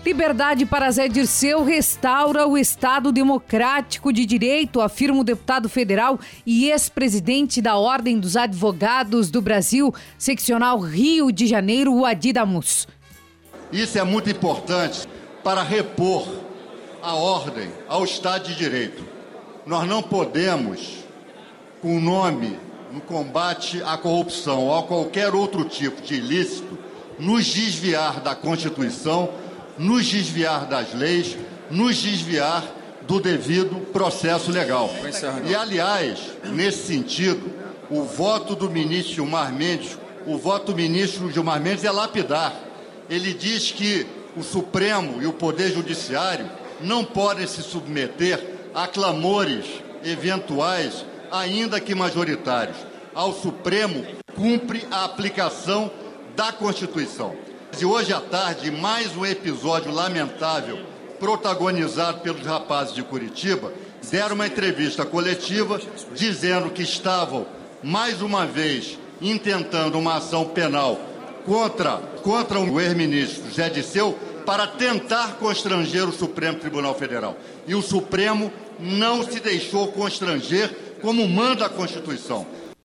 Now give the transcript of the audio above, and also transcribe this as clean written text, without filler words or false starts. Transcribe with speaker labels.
Speaker 1: Liberdade para Zé Dirceu restaura o Estado democrático de direito, afirma o deputado federal e ex-presidente da Ordem dos Advogados do Brasil, seccional Rio de Janeiro, o Adi Damus.
Speaker 2: Isso é muito importante para repor a ordem ao Estado de Direito. Nós não podemos, com o nome no combate à corrupção ou a qualquer outro tipo de ilícito, nos desviar da Constituição, nos desviar das leis, nos desviar do devido processo legal. E, aliás, nesse sentido, o voto do ministro Gilmar Mendes, é lapidar. Ele diz que o Supremo e o Poder Judiciário não podem se submeter a clamores eventuais, ainda que majoritários. Ao Supremo cumpre a aplicação da Constituição. E hoje à tarde, mais um episódio lamentável, protagonizado pelos rapazes de Curitiba, deram uma entrevista coletiva dizendo que estavam, mais uma vez, intentando uma ação penal contra o ex-ministro Zé Dirceu para tentar constranger o Supremo Tribunal Federal. E o Supremo não se deixou constranger como manda a Constituição.